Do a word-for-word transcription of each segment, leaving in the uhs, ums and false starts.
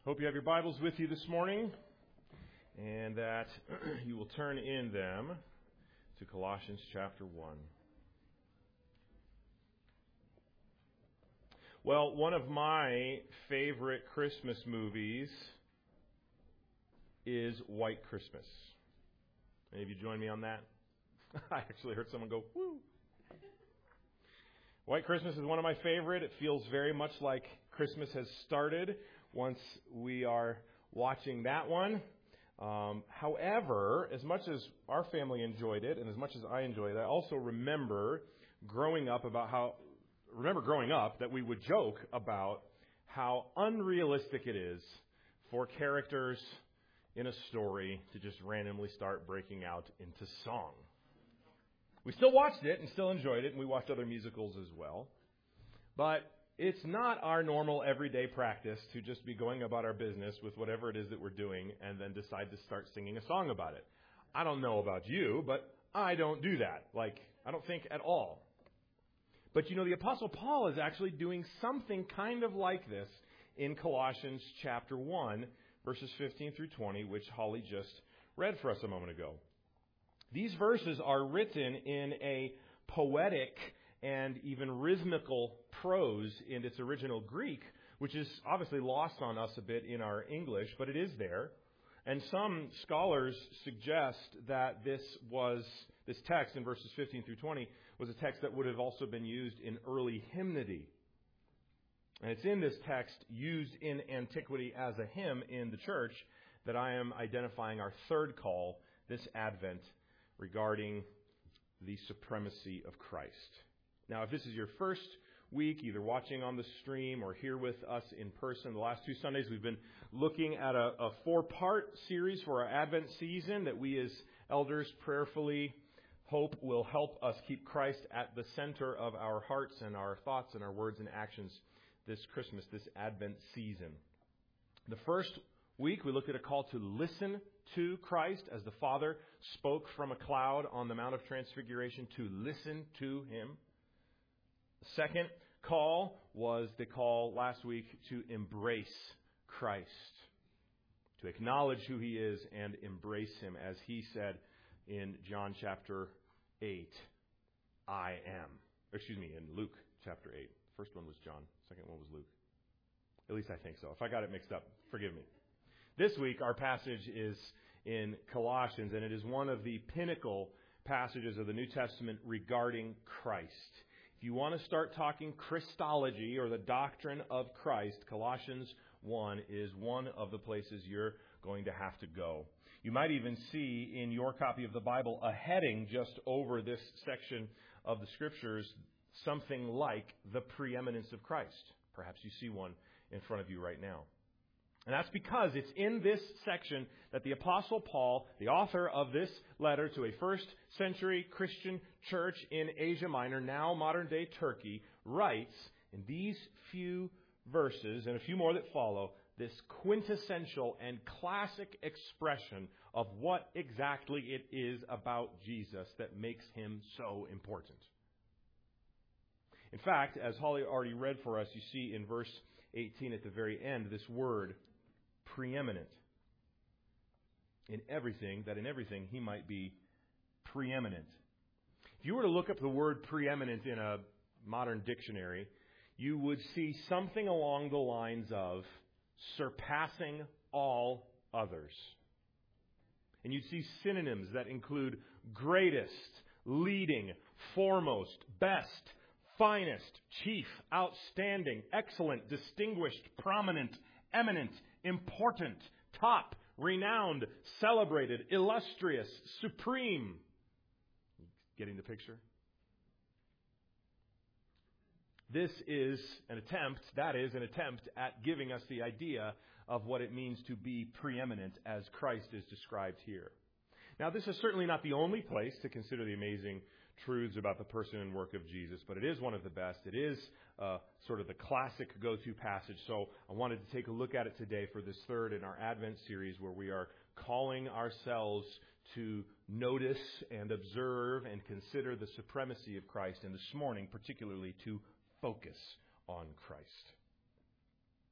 Hope you have your Bibles with you this morning and that you will turn in them to Colossians chapter one. Well, one of my favorite Christmas movies is White Christmas. Any of you join me on that? I actually heard someone go, woo. White Christmas is one of my favorite. It feels very much like Christmas has started once we are watching that one. Um, however, as much as our family enjoyed it and as much as I enjoyed it, I also remember growing up about how, remember growing up that we would joke about how unrealistic it is for characters in a story to just randomly start breaking out into song. We still watched it and still enjoyed it, and we watched other musicals as well. But it's not our normal everyday practice to just be going about our business with whatever it is that we're doing and then decide to start singing a song about it. I don't know about you, but I don't do that. Like, I don't think at all. But you know, the Apostle Paul is actually doing something kind of like this in Colossians chapter one, verses fifteen through twenty, which Holly just read for us a moment ago. These verses are written in a poetic and even rhythmical prose in its original Greek, which is obviously lost on us a bit in our English, but it is there. And some scholars suggest that this was this text in verses fifteen through twenty was a text that would have also been used in early hymnody. And it's in this text used in antiquity as a hymn in the church that I am identifying our third call this Advent regarding the supremacy of Christ. Now, if this is your first week, either watching on the stream or here with us in person, the last two Sundays we've been looking at a, a four-part series for our Advent season that we as elders prayerfully hope will help us keep Christ at the center of our hearts and our thoughts and our words and actions this Christmas, this Advent season. The first week, we looked at a call to listen to Christ as the Father spoke from a cloud on the Mount of Transfiguration, to listen to Him. The second call was the call last week to embrace Christ, to acknowledge who He is and embrace Him, as He said in John chapter eight, I am. Excuse me, in Luke chapter eight. The first one was John, second one was Luke. At least I think so. If I got it mixed up, forgive me. This week, our passage is in Colossians, and it is one of the pinnacle passages of the New Testament regarding Christ. If you want to start talking Christology or the doctrine of Christ, Colossians one is one of the places you're going to have to go. You might even see in your copy of the Bible a heading just over this section of the Scriptures, something like the preeminence of Christ. Perhaps you see one in front of you right now. And that's because it's in this section that the Apostle Paul, the author of this letter to a first century Christian church in Asia Minor, now modern-day Turkey, writes in these few verses and a few more that follow this quintessential and classic expression of what exactly it is about Jesus that makes Him so important. In fact, as Holly already read for us, you see in verse eighteen at the very end this word, preeminent. In everything, that in everything He might be preeminent. If you were to look up the word preeminent in a modern dictionary, you would see something along the lines of surpassing all others. And you'd see synonyms that include greatest, leading, foremost, best, finest, chief, outstanding, excellent, distinguished, prominent, eminent, important, top, renowned, celebrated, illustrious, supreme. Getting the picture? This is an attempt, that is an attempt at giving us the idea of what it means to be preeminent as Christ is described here. Now, this is certainly not the only place to consider the amazing truths about the person and work of Jesus, but it is one of the best. It is uh, sort of the classic go-to passage. So I wanted to take a look at it today for this third in our Advent series, where we are calling ourselves to notice and observe and consider the supremacy of Christ, and this morning particularly to focus on Christ.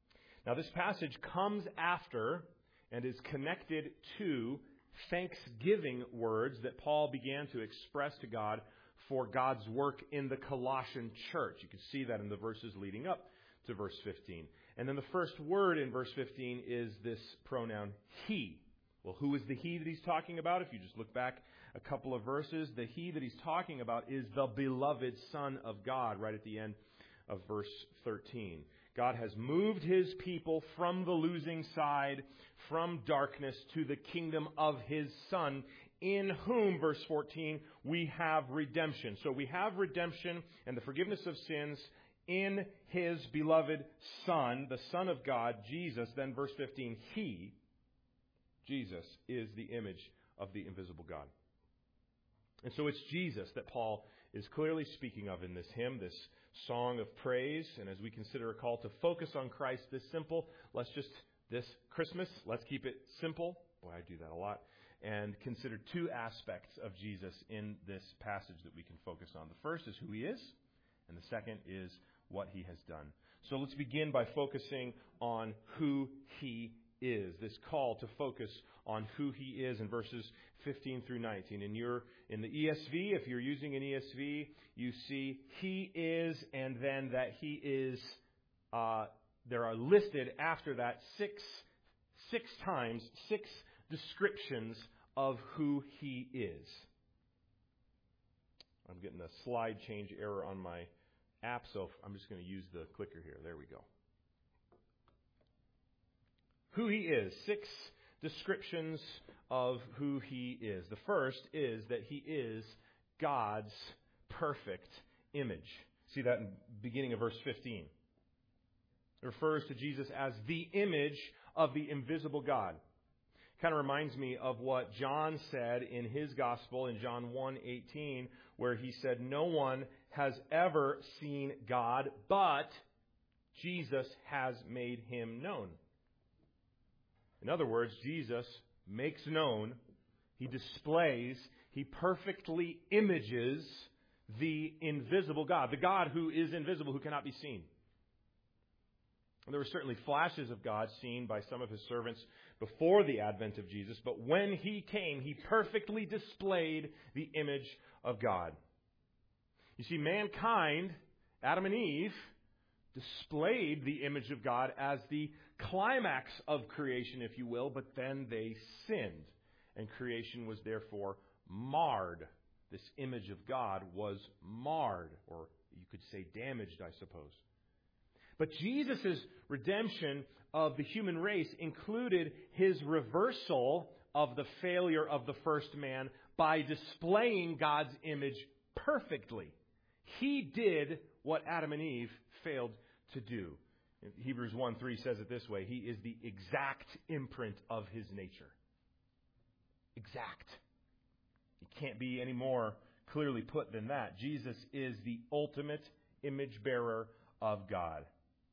Now, this passage comes after and is connected to thanksgiving words that Paul began to express to God for God's work in the Colossian church. You can see that in the verses leading up to verse fifteen. And then the first word in verse fifteen is this pronoun he. Well, who is the he that he's talking about? If you just look back a couple of verses, the he that he's talking about is the beloved Son of God, right at the end of verse thirteen. God has moved His people from the losing side, from darkness to the kingdom of His Son, in whom, verse fourteen, we have redemption. So we have redemption and the forgiveness of sins in His beloved Son, the Son of God, Jesus. Then verse fifteen, He, Jesus, is the image of the invisible God. And so it's Jesus that Paul is clearly speaking of in this hymn, this song of praise. And as we consider a call to focus on Christ this simple, let's just, this Christmas, let's keep it simple. Boy, I do that a lot. And consider two aspects of Jesus in this passage that we can focus on. The first is who He is, and the second is what He has done. So let's begin by focusing on who He is. This call to focus on who He is in verses fifteen through nineteen. And you're in the E S V, if you're using an E S V, you see He is, and then that He is, uh, there are listed after that six, six times, six descriptions of who He is. I'm getting a slide change error on my app, so I'm just going to use the clicker here. There we go. Who He is. Six descriptions of who He is. The first is that He is God's perfect image. See that in the beginning of verse fifteen. It refers to Jesus as the image of the invisible God. Kind of reminds me of what John said in his gospel in John one eighteen, where he said, "No one has ever seen God, but Jesus has made Him known." In other words, Jesus makes known, He displays, He perfectly images the invisible God, the God who is invisible, who cannot be seen. And there were certainly flashes of God seen by some of His servants before the advent of Jesus, but when He came, He perfectly displayed the image of God. You see, mankind, Adam and Eve, displayed the image of God as the climax of creation, if you will, but then they sinned, and creation was therefore marred. This image of God was marred, or you could say damaged, I suppose. But Jesus' redemption of the human race included His reversal of the failure of the first man by displaying God's image perfectly. He did what Adam and Eve failed to do. Hebrews one three says it this way: He is the exact imprint of His nature. Exact. It can't be any more clearly put than that. Jesus is the ultimate image bearer of God.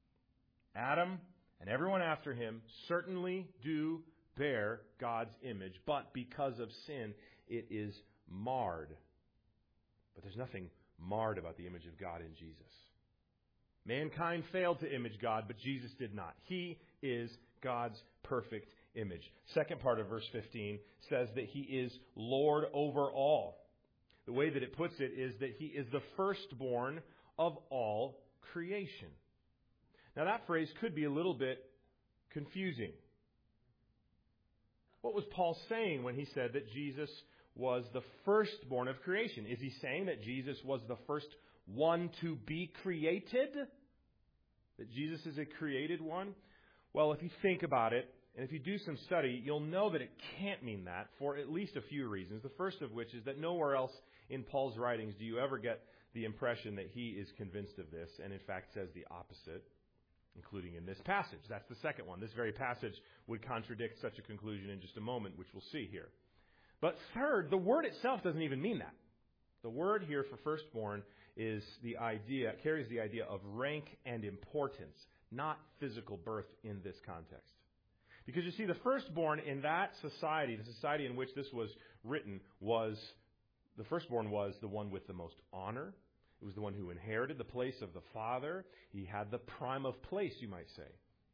Adam and everyone after him certainly do bear God's image, but because of sin, it is marred. But there's nothing marred about the image of God in Jesus. Mankind failed to image God, but Jesus did not. He is God's perfect image. Second part of verse fifteen says that He is Lord over all. The way that it puts it is that He is the firstborn of all creation. Now that phrase could be a little bit confusing. What was Paul saying when he said that Jesus was the firstborn of creation? Is he saying that Jesus was the first one to be created? That Jesus is a created one? Well, if you think about it, and if you do some study, you'll know that it can't mean that for at least a few reasons. The first of which is that nowhere else in Paul's writings do you ever get the impression that he is convinced of this, and in fact says the opposite, including in this passage. That's the second one. This very passage would contradict such a conclusion in just a moment, which we'll see here. But third, the word itself doesn't even mean that. The word here for firstborn is the idea, carries the idea of rank and importance, not physical birth in this context. Because you see, the firstborn in that society, the society in which this was written, was, the firstborn was the one with the most honor. It was the one who inherited the place of the father. He had the prime of place, you might say.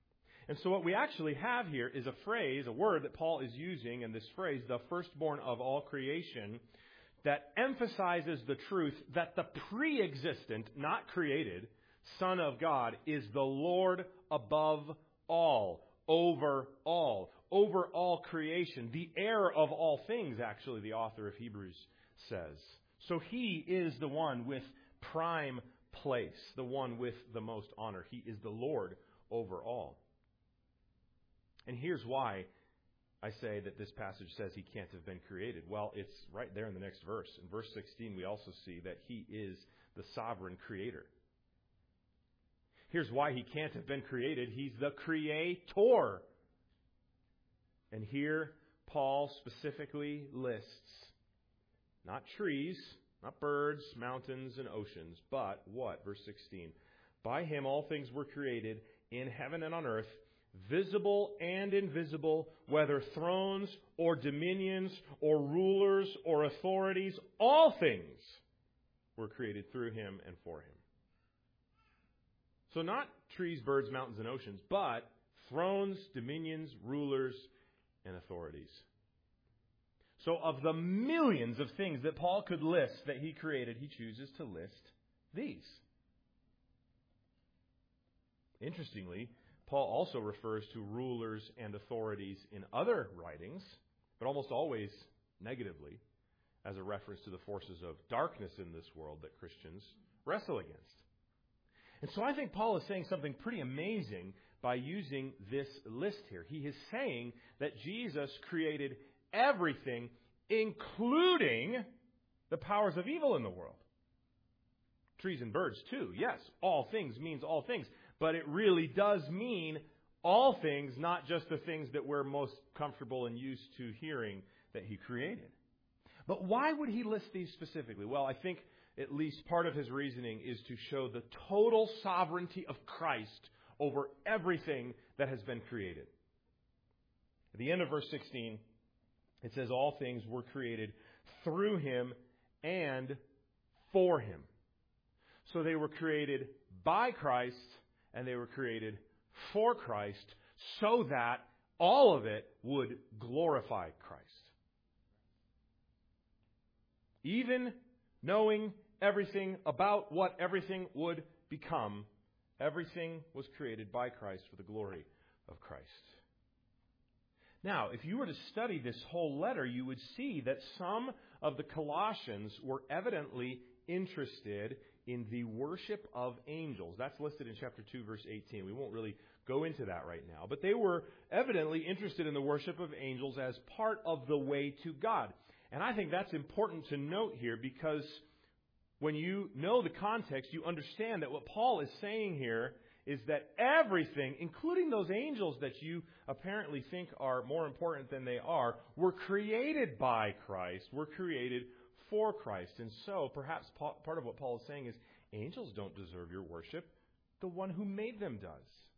And so what we actually have here is a phrase, a word that Paul is using, and this phrase, the firstborn of all creation, that emphasizes the truth that the pre-existent, not created, Son of God is the Lord above all, over all, over all creation, the heir of all things, actually, the author of Hebrews says. So he is the one with prime place, the one with the most honor. He is the Lord over all. And here's why I say that this passage says he can't have been created. Well, it's right there in the next verse. In verse sixteen, we also see that he is the sovereign creator. Here's why he can't have been created. He's the creator. And here, Paul specifically lists not trees, not birds, mountains, and oceans, but what? Verse sixteen. By him all things were created in heaven and on earth, visible and invisible, whether thrones or dominions or rulers or authorities, all things were created through him and for him. So not trees, birds, mountains, and oceans, but thrones, dominions, rulers, and authorities. So of the millions of things that Paul could list that he created, he chooses to list these. Interestingly, Paul also refers to rulers and authorities in other writings, but almost always negatively, as a reference to the forces of darkness in this world that Christians wrestle against. And so I think Paul is saying something pretty amazing by using this list here. He is saying that Jesus created everything, including the powers of evil in the world. Trees and birds too. Yes, all things means all things. But it really does mean all things, not just the things that we're most comfortable and used to hearing that he created. But why would he list these specifically? Well, I think at least part of his reasoning is to show the total sovereignty of Christ over everything that has been created. At the end of verse sixteen, it says all things were created through him and for him. So they were created by Christ and they were created for Christ so that all of it would glorify Christ. Even knowing everything about what everything would become, everything was created by Christ for the glory of Christ. Now, if you were to study this whole letter, you would see that some of the Colossians were evidently interested in the worship of angels. That's listed in chapter two, verse eighteen. We won't really go into that right now. But they were evidently interested in the worship of angels as part of the way to God. And I think that's important to note here because when you know the context, you understand that what Paul is saying here is that everything, including those angels that you apparently think are more important than they are, were created by Christ, were created for Christ. And so perhaps part of what Paul is saying is angels don't deserve your worship. The one who made them does.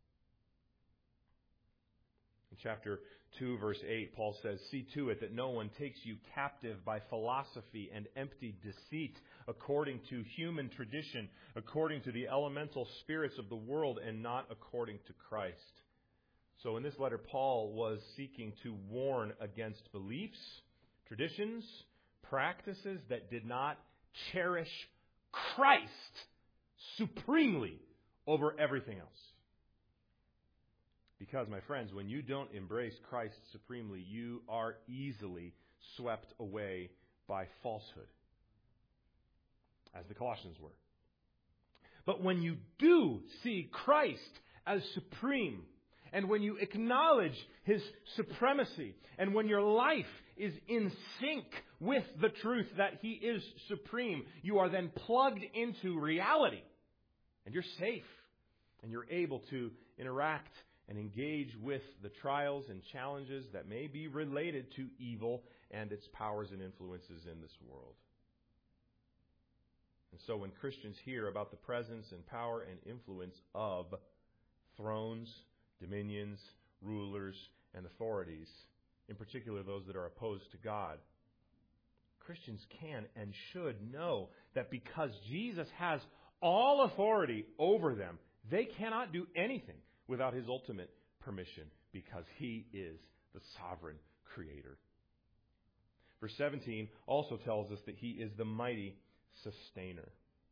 In chapter two, verse eight, Paul says, "See to it that no one takes you captive by philosophy and empty deceit, according to human tradition, according to the elemental spirits of the world, and not according to Christ." So in this letter, Paul was seeking to warn against beliefs, traditions, practices that did not cherish Christ supremely over everything else. Because, my friends, when you don't embrace Christ supremely, you are easily swept away by falsehood, as the Colossians were. But when you do see Christ as supreme, and when you acknowledge his supremacy, and when your life is in sync with the truth that he is supreme, you are then plugged into reality, and you're safe, and you're able to interact and engage with the trials and challenges that may be related to evil and its powers and influences in this world. And so when Christians hear about the presence and power and influence of thrones, dominions, rulers, and authorities, in particular those that are opposed to God, Christians can and should know that because Jesus has all authority over them, they cannot do anything without his ultimate permission because He is the sovereign creator. Verse seventeen also tells us that He is the mighty sustainer.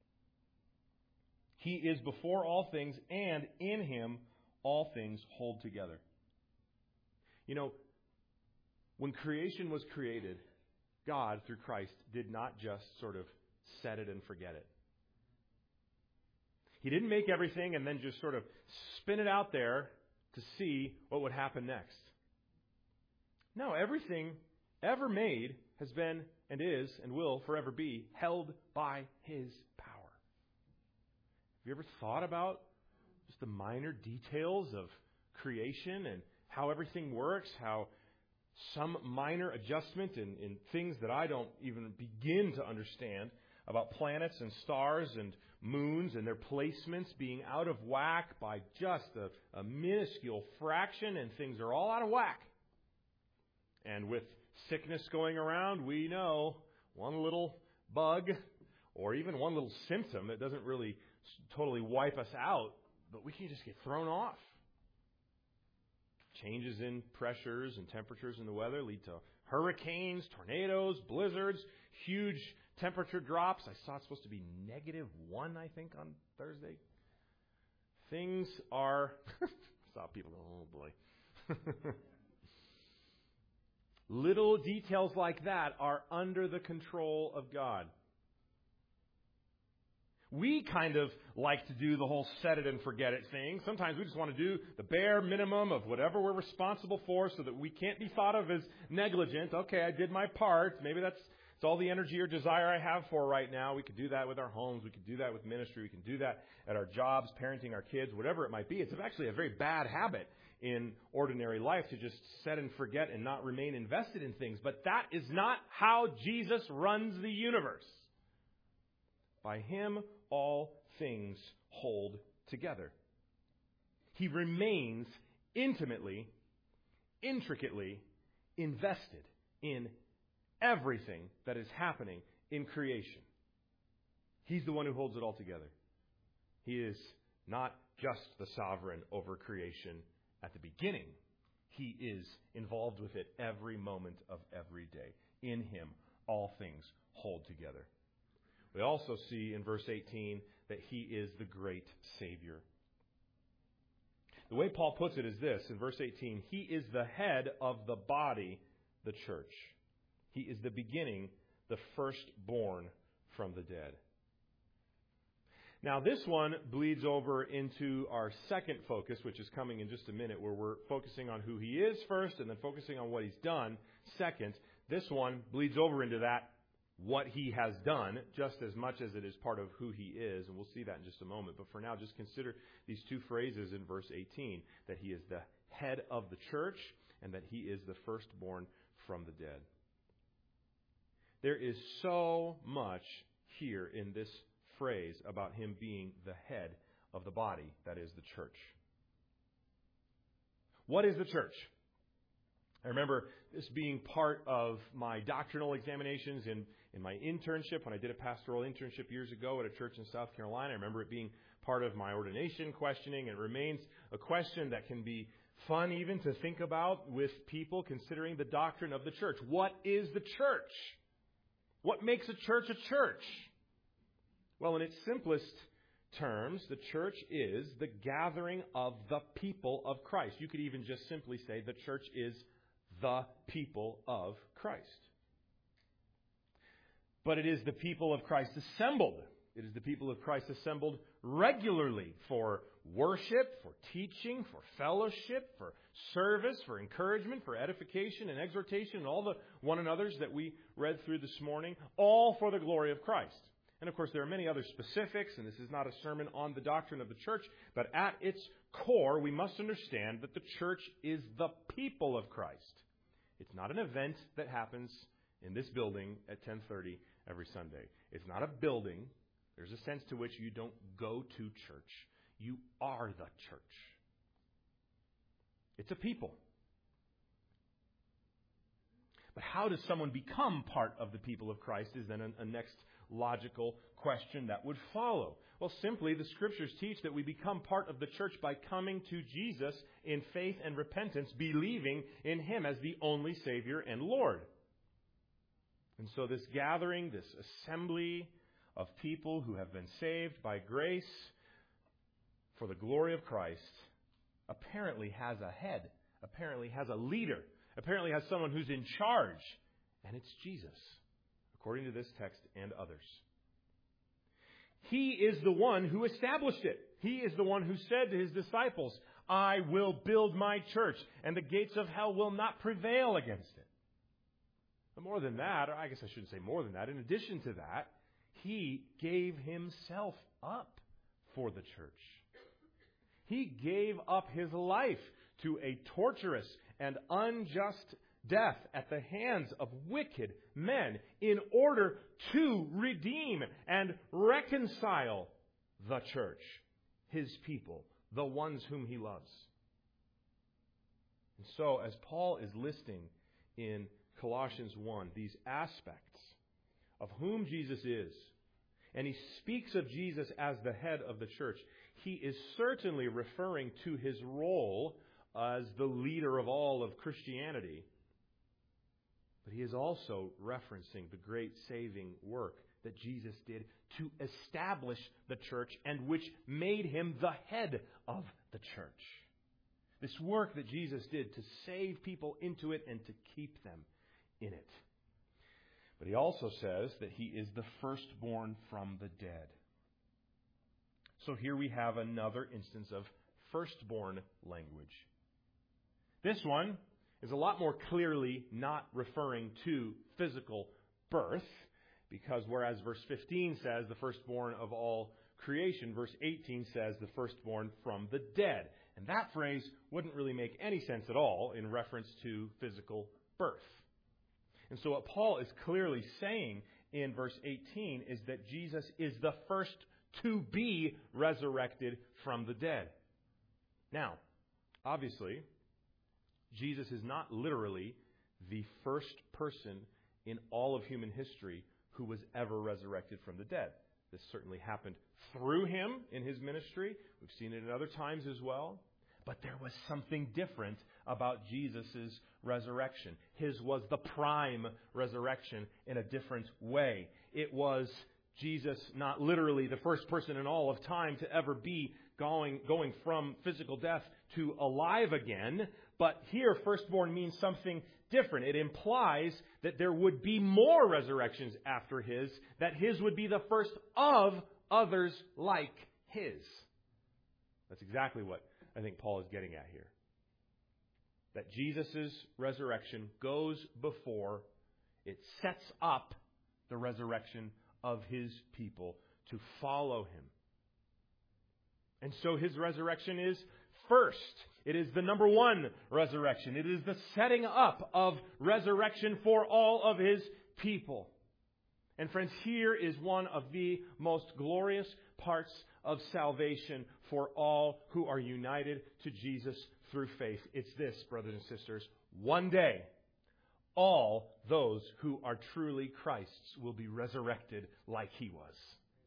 He is before all things, and in Him all things hold together. You know, when creation was created, God, through Christ, did not just sort of set it and forget it. He didn't make everything and then just sort of spin it out there to see what would happen next. No, everything ever made has been and is and will forever be held by His power. Have you ever thought about just the minor details of creation and how everything works, how some minor adjustment in, in things that I don't even begin to understand about planets and stars and moons and their placements being out of whack by just a, a minuscule fraction, and things are all out of whack. And with sickness going around, we know one little bug or even one little symptom, it doesn't really totally wipe us out, but we can just get thrown off. Changes in pressures and temperatures in the weather lead to hurricanes, tornadoes, blizzards, huge temperature drops. I saw it's supposed to be negative one, I think, on Thursday. Things are... I saw people go, oh boy. Little details like that are under the control of God. We kind of like to do the whole set it and forget it thing. Sometimes we just want to do the bare minimum of whatever we're responsible for so that we can't be thought of as negligent. Okay, I did my part. Maybe that's it's all the energy or desire I have for right now. We could do that with our homes. We could do that with ministry. We can do that at our jobs, parenting our kids, whatever it might be. It's actually a very bad habit in ordinary life to just set and forget and not remain invested in things. But that is not how Jesus runs the universe. By Him, all things hold together. He remains intimately, intricately invested in everything that is happening in creation. He's the one who holds it all together. He is not just the sovereign over creation at the beginning. He is involved with it every moment of every day. In Him, all things hold together. We also see in verse eighteen that He is the great Savior. The way Paul puts it is this, in verse eighteen, He is the head of the body, the church. He is the beginning, the firstborn from the dead. Now this one bleeds over into our second focus, which is coming in just a minute, where we're focusing on who He is first and then focusing on what He's done second. This one bleeds over into that what He has done, just as much as it is part of who He is, and we'll see that in just a moment. But for now, just consider these two phrases in verse eighteen, that He is the head of the church and that He is the firstborn from the dead. There is so much here in this phrase about Him being the head of the body, that is the church. What is the church? I remember this being part of my doctrinal examinations in, in my internship, when I did a pastoral internship years ago at a church in South Carolina. I remember it being part of my ordination questioning. It remains a question that can be fun even to think about with people considering the doctrine of the church. What is the church? What makes a church a church? Well, in its simplest terms, the church is the gathering of the people of Christ. You could even just simply say the church is the people of Christ. But it is the people of Christ assembled. It is the people of Christ assembled regularly for worship, for teaching, for fellowship, for service, for encouragement, for edification and exhortation, and all the one another's that we read through this morning, all for the glory of Christ. And of course, there are many other specifics, and this is not a sermon on the doctrine of the church, but at its core, we must understand that the church is the people of Christ. It's not an event that happens in this building at ten thirty every Sunday. It's not a building. There's a sense to which you don't go to church. You are the church. It's a people. But how does someone become part of the people of Christ is then a, a next logical question that would follow. Well, simply, the Scriptures teach that we become part of the church by coming to Jesus in faith and repentance, believing in Him as the only Savior and Lord. And so this gathering, this assembly of people who have been saved by grace for the glory of Christ, apparently has a head, apparently has a leader, apparently has someone who's in charge, and it's Jesus, according to this text and others. He is the one who established it. He is the one who said to His disciples, I will build my church, and the gates of hell will not prevail against it. But more than that, or I guess I shouldn't say more than that, in addition to that, He gave Himself up for the church. He gave up His life to a torturous and unjust death at the hands of wicked men in order to redeem and reconcile the church, His people, the ones whom He loves. And so, as Paul is listing in Colossians one these aspects of whom Jesus is, and he speaks of Jesus as the head of the church, he is certainly referring to His role as the leader of all of Christianity. But he is also referencing the great saving work that Jesus did to establish the church and which made Him the head of the church. This work that Jesus did to save people into it and to keep them in it. But he also says that He is the firstborn from the dead. So here we have another instance of firstborn language. This one is a lot more clearly not referring to physical birth, because whereas verse fifteen says the firstborn of all creation, verse eighteen says the firstborn from the dead. And that phrase wouldn't really make any sense at all in reference to physical birth. And so what Paul is clearly saying in verse eighteen is that Jesus is the first to be resurrected from the dead. Now, obviously, Jesus is not literally the first person in all of human history who was ever resurrected from the dead. This certainly happened through Him in His ministry. We've seen it at other times as well. But there was something different about Jesus' resurrection. His was the prime resurrection in a different way. It was Jesus, not literally the first person in all of time to ever be going, going from physical death to alive again. But here, firstborn means something different. It implies that there would be more resurrections after His, that His would be the first of others like His. That's exactly what I think Paul is getting at here. That Jesus' resurrection goes before, it sets up the resurrection of His people to follow Him. And so His resurrection is first. It is the number one resurrection. It is the setting up of resurrection for all of His people. And friends, here is one of the most glorious parts of salvation for all who are united to Jesus through faith. It's this, brothers and sisters. One day, all those who are truly Christ's will be resurrected like He was.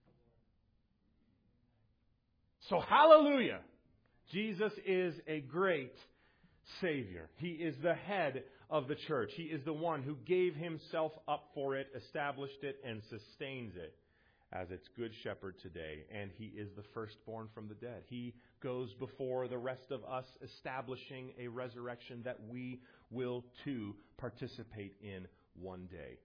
So hallelujah! Jesus is a great Savior. He is the head of the church. He is the one who gave Himself up for it, established it, and sustains it as its good shepherd today. And He is the firstborn from the dead. He goes before the rest of us, establishing a resurrection that we will too participate in one day.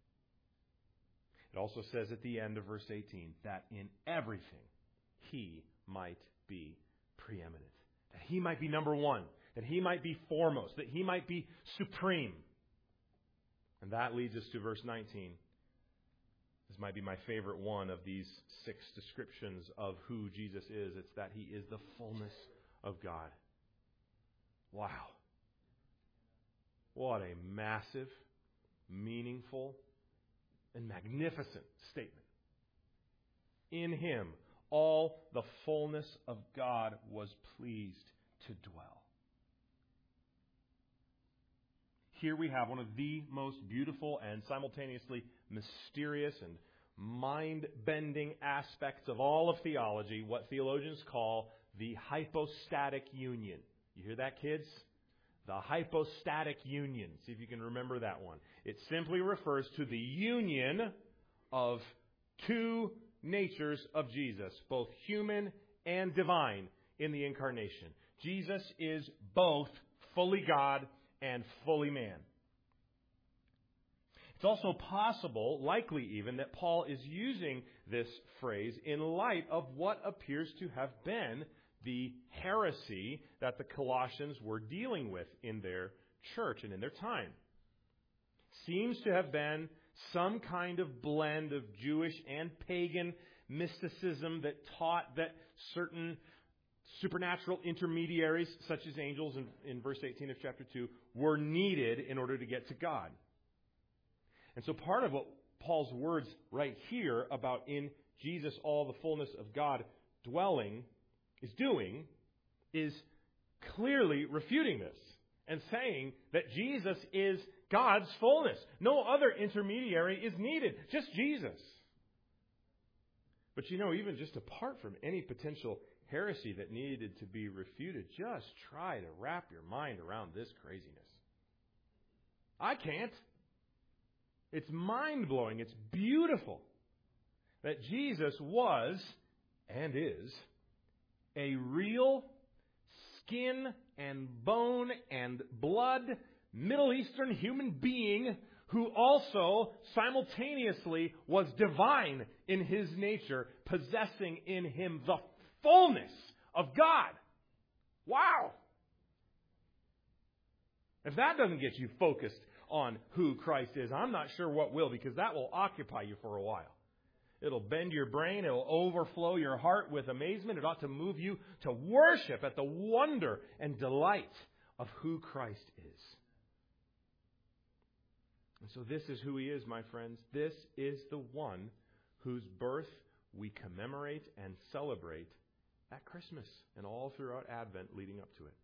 It also says at the end of verse eighteen that in everything He might be preeminent. That He might be number one. That He might be foremost. That He might be supreme. And that leads us to verse nineteen. This might be my favorite one of these six descriptions of who Jesus is. It's that He is the fullness of God. Wow. What a massive, meaningful, and magnificent statement. In Him, all the fullness of God was pleased to dwell. Here we have one of the most beautiful and simultaneously mysterious and mind-bending aspects of all of theology, what theologians call the hypostatic union. You hear that, kids? The hypostatic union. See if you can remember that one. It simply refers to the union of two natures of Jesus, both human and divine, in the incarnation. Jesus is both fully God and fully man. It's also possible, likely even, that Paul is using this phrase in light of what appears to have been the heresy that the Colossians were dealing with in their church and in their time. Seems to have been some kind of blend of Jewish and pagan mysticism that taught that certain supernatural intermediaries, such as angels in, in verse eighteen of chapter two, were needed in order to get to God. And so part of what Paul's words right here about in Jesus all the fullness of God dwelling is doing is clearly refuting this and saying that Jesus is God's fullness. No other intermediary is needed, just Jesus. But you know, even just apart from any potential heresy that needed to be refuted, just try to wrap your mind around this craziness. I can't. It's mind-blowing. It's beautiful that Jesus was and is a real skin and bone and blood Middle Eastern human being who also simultaneously was divine in his nature, possessing in him the fullness of God. Wow! If that doesn't get you focused on who Christ is, I'm not sure what will, because that will occupy you for a while. It'll bend your brain. It'll overflow your heart with amazement. It ought to move you to worship at the wonder and delight of who Christ is. And so this is who He is, my friends. This is the one whose birth we commemorate and celebrate at Christmas and all throughout Advent leading up to it.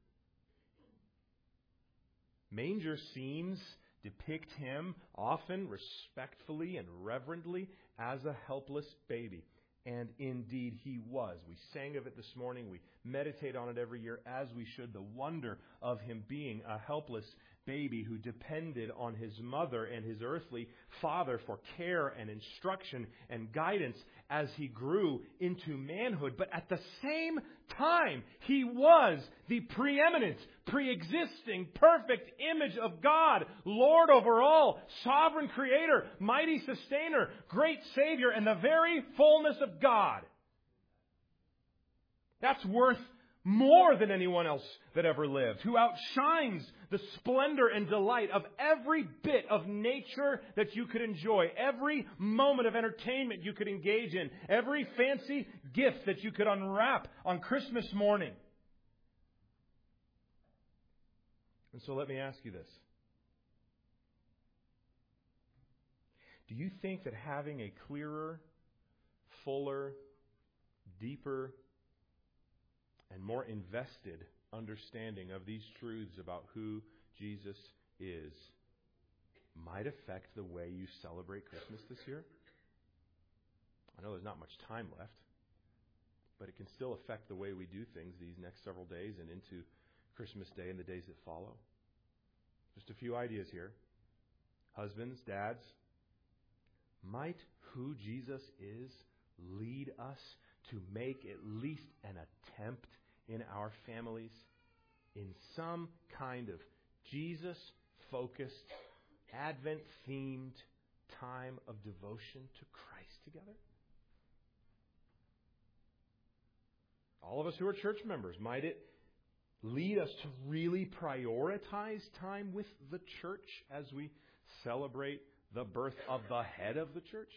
Manger scenes depict Him often respectfully and reverently as a helpless baby. And indeed He was. We sang of it this morning. We meditate on it every year, as we should. The wonder of Him being a helpless baby who depended on His mother and His earthly father for care and instruction and guidance as He grew into manhood. But at the same time, He was the preeminent, pre-existing, perfect image of God, Lord over all, sovereign Creator, mighty Sustainer, great Savior, and the very fullness of God. That's worth more than anyone else that ever lived, who outshines the splendor and delight of every bit of nature that you could enjoy, every moment of entertainment you could engage in, every fancy gift that you could unwrap on Christmas morning. And so let me ask you this. Do you think that having a clearer, fuller, deeper, and more invested understanding of these truths about who Jesus is might affect the way you celebrate Christmas this year? I know there's not much time left, but it can still affect the way we do things these next several days and into Christmas Day and the days that follow. Just a few ideas here. Husbands, dads, might who Jesus is lead us to make at least an attempt in our families in some kind of Jesus-focused, Advent-themed time of devotion to Christ together? All of us who are church members, might it lead us to really prioritize time with the church as we celebrate the birth of the head of the church?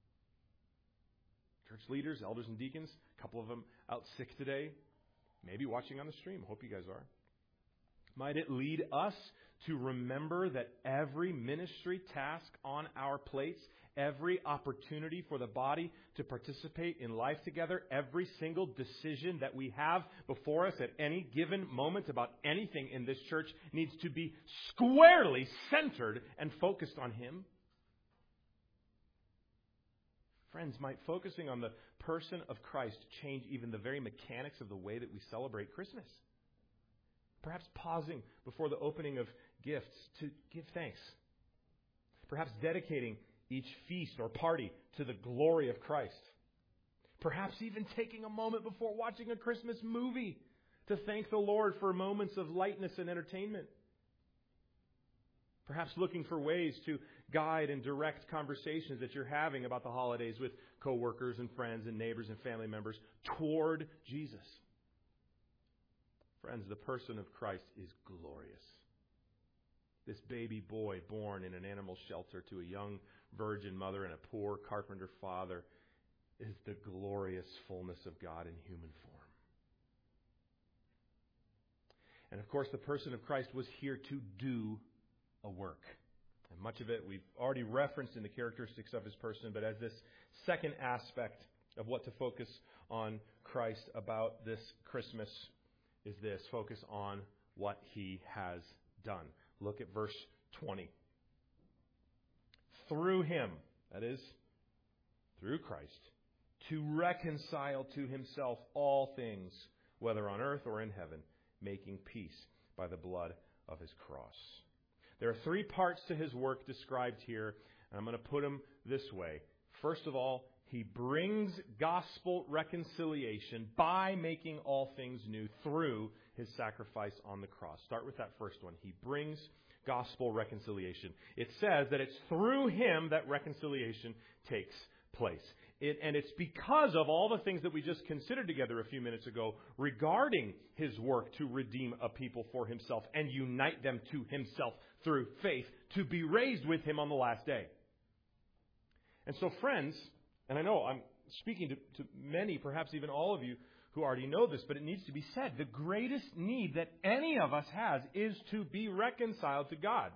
Church leaders, elders, and deacons, a couple of them out sick today, maybe watching on the stream. Hope you guys are. Might it lead us to remember that every ministry task on our plates, every opportunity for the body to participate in life together, every single decision that we have before us at any given moment about anything in this church needs to be squarely centered and focused on Him? Friends, might focusing on the person of Christ change even the very mechanics of the way that we celebrate Christmas? Perhaps pausing before the opening of gifts to give thanks. Perhaps dedicating each feast or party to the glory of Christ. Perhaps even taking a moment before watching a Christmas movie to thank the Lord for moments of lightness and entertainment. Perhaps looking for ways to guide and direct conversations that you're having about the holidays with coworkers and friends and neighbors and family members toward Jesus. Friends, the person of Christ is glorious. This baby boy born in an animal shelter to a young virgin mother and a poor carpenter father is the glorious fullness of God in human form. And of course, the person of Christ was here to do a work. And much of it we've already referenced in the characteristics of his person, but as this second aspect of what to focus on Christ about this Christmas is this: focus on what he has done. Look at verse twenty. Through him, that is, through Christ, to reconcile to himself all things, whether on earth or in heaven, making peace by the blood of his cross. There are three parts to his work described here, and I'm going to put them this way. First of all, he brings gospel reconciliation by making all things new through his sacrifice on the cross. Start with that first one. He brings gospel reconciliation. It says that it's through him that reconciliation takes place. It, and it's because of all the things that we just considered together a few minutes ago regarding his work to redeem a people for himself and unite them to himself through faith to be raised with him on the last day. And so, friends, and I know I'm speaking to, to many, perhaps even all of you who already know this, but it needs to be said. The greatest need that any of us has is to be reconciled to God.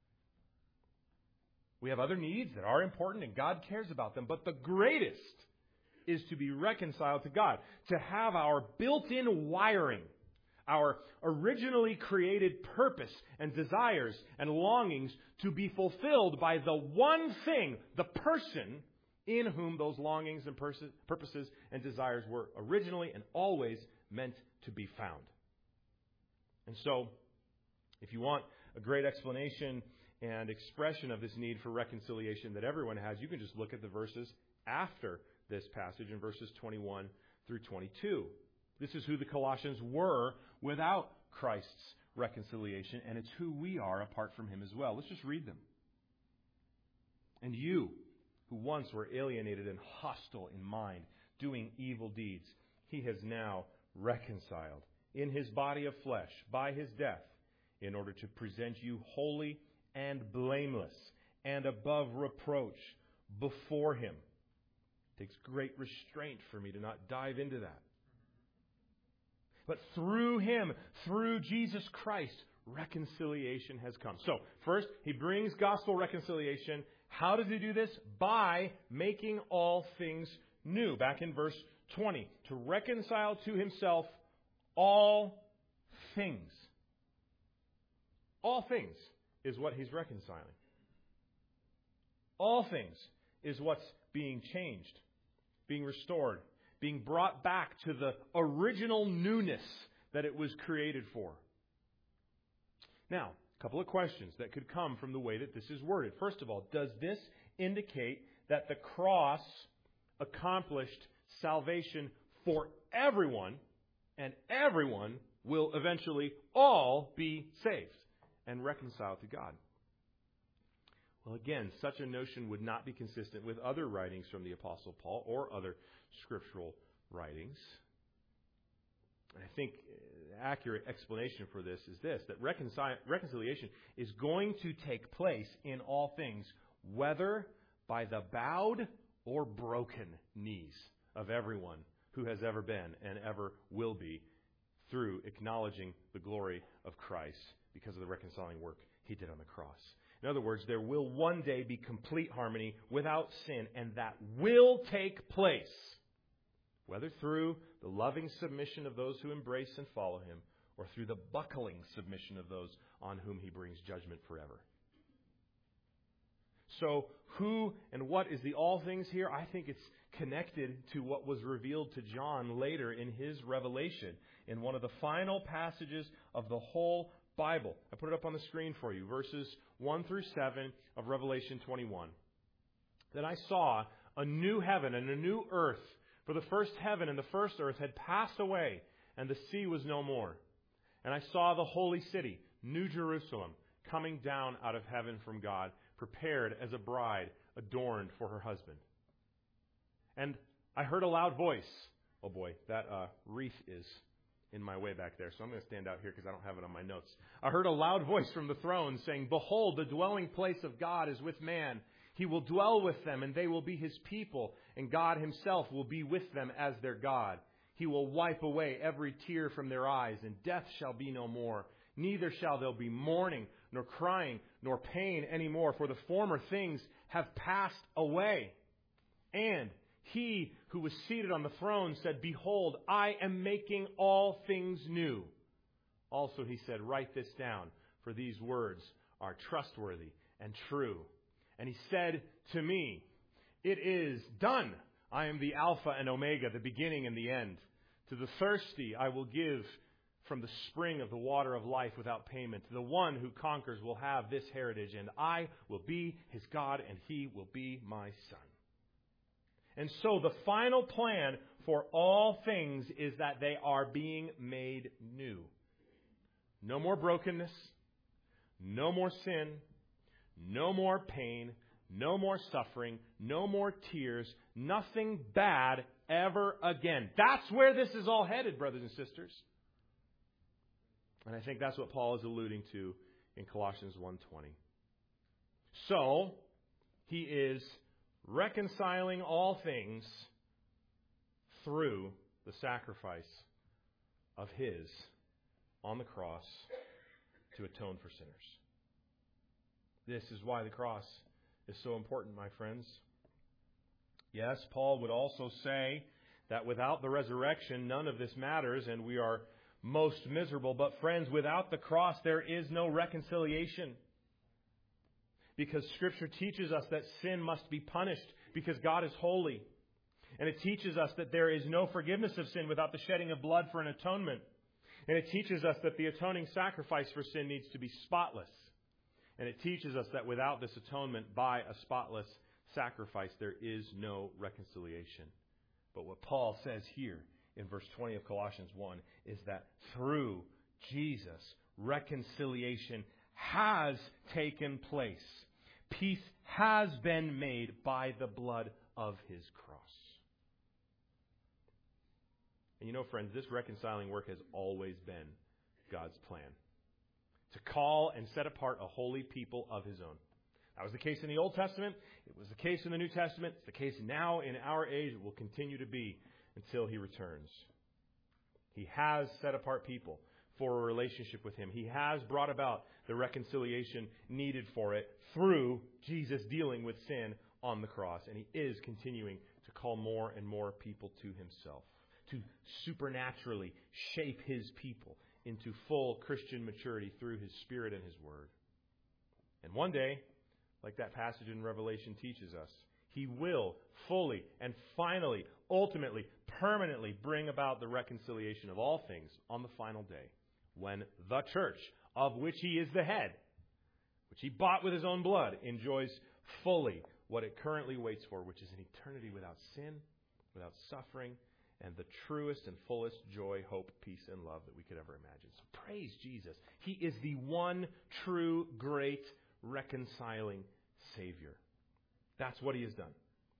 We have other needs that are important and God cares about them, but the greatest is to be reconciled to God, to have our built-in wiring, our originally created purpose and desires and longings to be fulfilled by the one thing, the person in whom those longings and pers- purposes and desires were originally and always meant to be found. And so, if you want a great explanation and expression of this need for reconciliation that everyone has, you can just look at the verses after this passage in verses twenty-one through twenty-two. This is who the Colossians were without Christ's reconciliation, and it's who we are apart from him as well. Let's just read them. And you, who once were alienated and hostile in mind, doing evil deeds, he has now reconciled in his body of flesh by his death, in order to present you holy and blameless and above reproach before him. It takes great restraint for me to not dive into that. But through him, through Jesus Christ, reconciliation has come. So, first, he brings gospel reconciliation. How does he do this? By making all things new. Back in verse twenty. To reconcile to himself all things. All things is what he's reconciling. All things is what's being changed, being restored, being brought back to the original newness that it was created for. Now, a couple of questions that could come from the way that this is worded. First of all, does this indicate that the cross accomplished salvation for everyone, and everyone will eventually all be saved and reconciled to God? Well, again, such a notion would not be consistent with other writings from the Apostle Paul or other scriptural writings. And I think the accurate explanation for this is this, that reconcil- reconciliation is going to take place in all things, whether by the bowed or broken knees of everyone who has ever been and ever will be, through acknowledging the glory of Christ because of the reconciling work he did on the cross. In other words, there will one day be complete harmony without sin, and that will take place, whether through the loving submission of those who embrace and follow him, or through the buckling submission of those on whom he brings judgment forever. So who and what is the all things here? I think it's connected to what was revealed to John later in his revelation, in one of the final passages of the whole Bible. I put it up on the screen for you, verses one through seven of Revelation twenty-one. Then I saw a new heaven and a new earth, for the first heaven and the first earth had passed away, and the sea was no more. And I saw the holy city, New Jerusalem, coming down out of heaven from God, prepared as a bride adorned for her husband. And I heard a loud voice. Oh boy, that uh, wreath is in my way back there, so I'm going to stand out here because I don't have it on my notes. I heard a loud voice from the throne saying, "Behold, the dwelling place of God is with man. He will dwell with them, and they will be his people, and God himself will be with them as their God. He will wipe away every tear from their eyes, and death shall be no more. Neither shall there be mourning, nor crying, nor pain any more, for the former things have passed away." And he who was seated on the throne said, "Behold, I am making all things new." Also he said, "Write this down, for these words are trustworthy and true." And he said to me, "It is done. I am the Alpha and Omega, the beginning and the end. To the thirsty I will give from the spring of the water of life without payment. The one who conquers will have this heritage, and I will be his God, and he will be my son." And so the final plan for all things is that they are being made new. No more brokenness, no more sin, no more pain, no more suffering, no more tears, nothing bad ever again. That's where this is all headed, brothers and sisters. And I think that's what Paul is alluding to in Colossians one twenty. So, he is reconciling all things through the sacrifice of his on the cross to atone for sinners. This is why the cross is so important, my friends. Yes, Paul would also say that without the resurrection, none of this matters, and we are most miserable. But friends, without the cross, there is no reconciliation. Because Scripture teaches us that sin must be punished because God is holy. And it teaches us that there is no forgiveness of sin without the shedding of blood for an atonement. And it teaches us that the atoning sacrifice for sin needs to be spotless. And it teaches us that without this atonement by a spotless sacrifice, there is no reconciliation. But what Paul says here in verse twenty of Colossians one is that through Jesus, reconciliation has taken place. Peace has been made by the blood of his cross. And you know, friends, this reconciling work has always been God's plan. To call and set apart a holy people of his own. That was the case in the Old Testament. It was the case in the New Testament. It's the case now in our age. It will continue to be until he returns. He has set apart people for a relationship with him. He has brought about the reconciliation needed for it through Jesus dealing with sin on the cross. And he is continuing to call more and more people to himself, to supernaturally shape his people into full Christian maturity through his Spirit and his Word. And one day, like that passage in Revelation teaches us, he will fully and finally, ultimately, permanently bring about the reconciliation of all things on the final day, when the church, of which he is the head, which he bought with his own blood, enjoys fully what it currently waits for, which is an eternity without sin, without suffering, and the truest and fullest joy, hope, peace, and love that we could ever imagine. So praise Jesus. He is the one true, great, reconciling Savior. That's what he has done.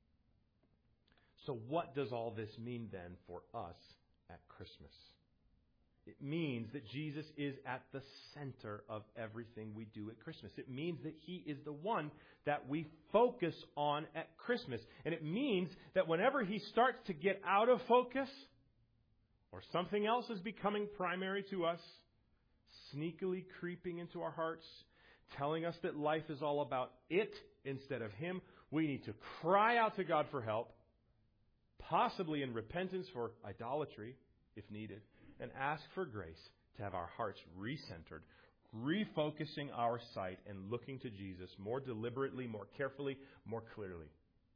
So what does all this mean then for us at Christmas? It means that Jesus is at the center of everything we do at Christmas. It means that he is the one that we focus on at Christmas. And it means that whenever he starts to get out of focus, or something else is becoming primary to us, sneakily creeping into our hearts, telling us that life is all about it instead of him, we need to cry out to God for help, possibly in repentance for idolatry, if needed, and ask for grace to have our hearts recentered, refocusing our sight and looking to Jesus more deliberately, more carefully, more clearly.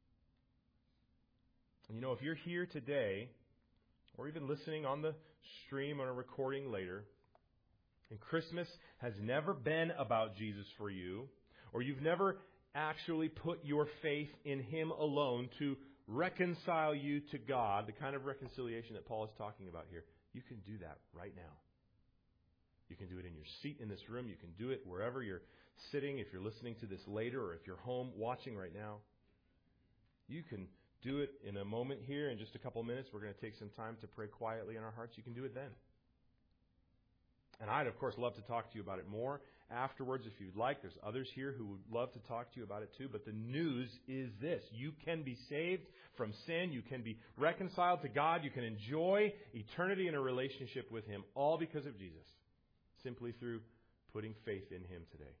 And you know, if you're here today, or even listening on the stream or a recording later, and Christmas has never been about Jesus for you, or you've never actually put your faith in Him alone to reconcile you to God, the kind of reconciliation that Paul is talking about here, you can do that right now. You can do it in your seat in this room. You can do it wherever you're sitting, if you're listening to this later, or if you're home watching right now. You can do it in a moment here. In just a couple minutes, we're going to take some time to pray quietly in our hearts. You can do it then. And I'd, of course, love to talk to you about it more afterwards if you'd like. There's others here who would love to talk to you about it too. But the news is this. You can be saved from sin. You can be reconciled to God. You can enjoy eternity in a relationship with Him, all because of Jesus, simply through putting faith in Him today.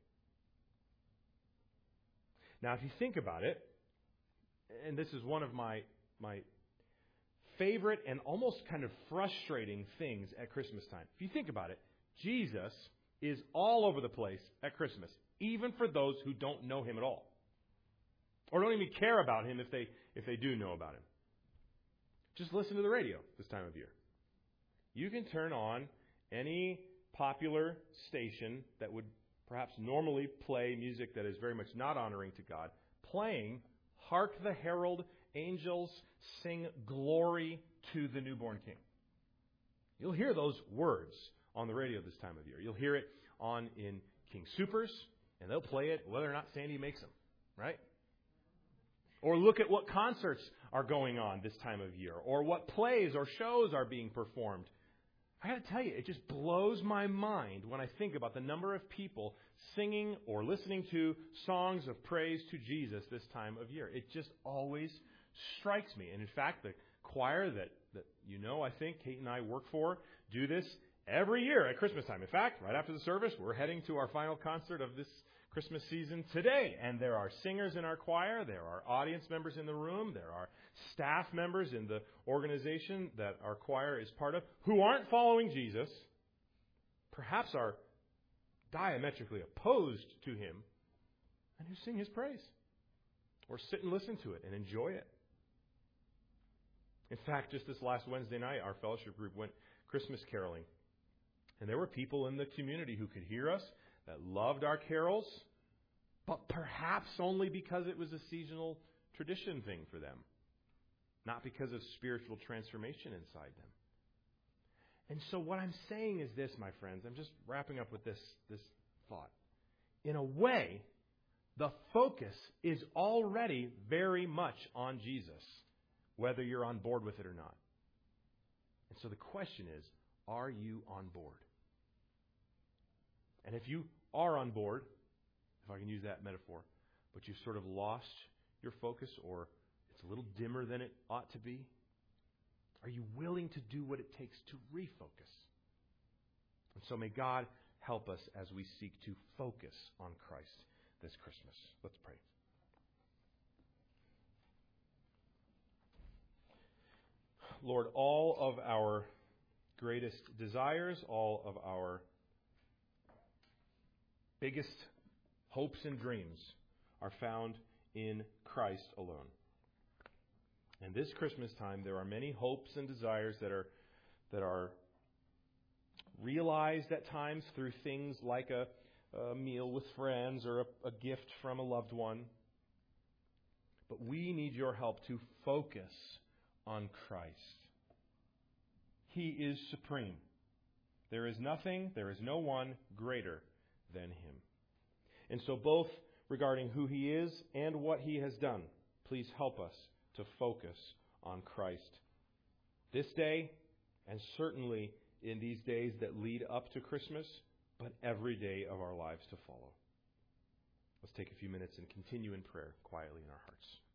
Now, if you think about it, and this is one of my my favorite and almost kind of frustrating things at Christmas time. If you think about it, Jesus is all over the place at Christmas, even for those who don't know Him at all, or don't even care about Him if they if they do know about Him. Just listen to the radio this time of year. You can turn on any popular station that would perhaps normally play music that is very much not honoring to God, playing "Hark the Herald Angels Sing Glory to the Newborn King." You'll hear those words on the radio this time of year. You'll hear it on in King Soopers, and they'll play it whether or not Sandy makes them, right? Or look at what concerts are going on this time of year, or what plays or shows are being performed. I got to tell you, it just blows my mind when I think about the number of people singing or listening to songs of praise to Jesus this time of year. It just always strikes me. And in fact, the choir that, that you know, I think, Kate and I work for, do this every year at Christmas time. In fact, right after the service, we're heading to our final concert of this Christmas season today. And there are singers in our choir. There are audience members in the room. There are staff members in the organization that our choir is part of who aren't following Jesus, perhaps are diametrically opposed to Him, and who sing His praise or sit and listen to it and enjoy it. In fact, just this last Wednesday night, our fellowship group went Christmas caroling. And there were people in the community who could hear us, that loved our carols, but perhaps only because it was a seasonal tradition thing for them, not because of spiritual transformation inside them. And so what I'm saying is this, my friends, I'm just wrapping up with this, this thought. In a way, the focus is already very much on Jesus, whether you're on board with it or not. And so the question is, are you on board? And if you are on board, if I can use that metaphor, but you've sort of lost your focus, or it's a little dimmer than it ought to be, are you willing to do what it takes to refocus? And so may God help us as we seek to focus on Christ this Christmas. Let's pray. Lord, all of our greatest desires, all of our biggest hopes and dreams are found in Christ alone. And this Christmas time, there are many hopes and desires that are that are realized at times through things like a, a meal with friends or a, a gift from a loved one. But we need your help to focus on Christ. He is supreme. There is nothing, there is no one greater than Him. And so both regarding who He is and what He has done, please help us to focus on Christ this day, and certainly in these days that lead up to Christmas, but every day of our lives to follow. Let's take a few minutes and continue in prayer quietly in our hearts.